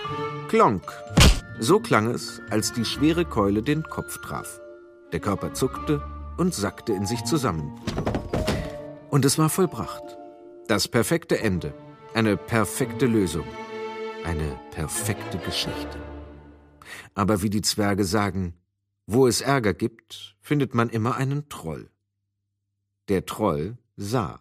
Klonk! So klang es, als die schwere Keule den Kopf traf. Der Körper zuckte und sackte in sich zusammen. Und es war vollbracht. Das perfekte Ende. Eine perfekte Lösung. Eine perfekte Geschichte. Aber wie die Zwerge sagen, wo es Ärger gibt, findet man immer einen Troll. Der Troll sah.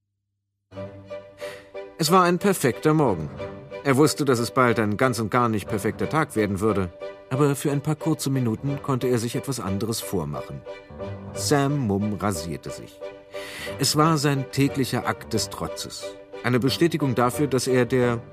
Es war ein perfekter Morgen. Er wusste, dass es bald ein ganz und gar nicht perfekter Tag werden würde. Aber für ein paar kurze Minuten konnte er sich etwas anderes vormachen. Sam Mumm rasierte sich. Es war sein täglicher Akt des Trotzes. Eine Bestätigung dafür, dass er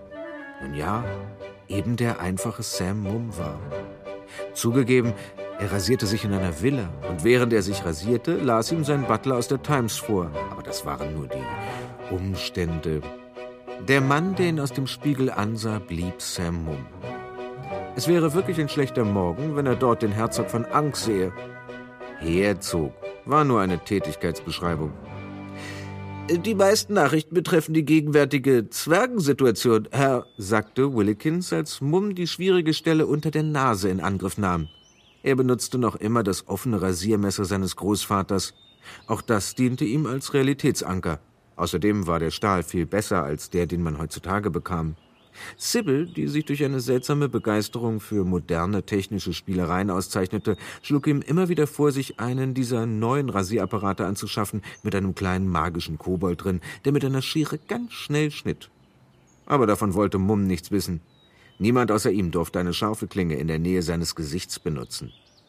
eben der einfache Sam Mumm war. Zugegeben, er rasierte sich in einer Villa und während er sich rasierte, las ihm sein Butler aus der Times vor. Aber das waren nur die Umstände. Der Mann, der ihn aus dem Spiegel ansah, blieb Sam Mumm. Es wäre wirklich ein schlechter Morgen, wenn er dort den Herzog von Ankh sähe. Herzog war nur eine Tätigkeitsbeschreibung. Die meisten Nachrichten betreffen die gegenwärtige Zwergensituation, Herr, sagte Willikins, als Mumm die schwierige Stelle unter der Nase in Angriff nahm. Er benutzte noch immer das offene Rasiermesser seines Großvaters. Auch das diente ihm als Realitätsanker. Außerdem war der Stahl viel besser als der, den man heutzutage bekam. Sybil, die sich durch eine seltsame Begeisterung für moderne technische Spielereien auszeichnete, schlug ihm immer wieder vor, sich einen dieser neuen Rasierapparate anzuschaffen, mit einem kleinen magischen Kobold drin, der mit einer Schere ganz schnell schnitt. Aber davon wollte Mumm nichts wissen. Niemand außer ihm durfte eine scharfe Klinge in der Nähe seines Gesichts benutzen.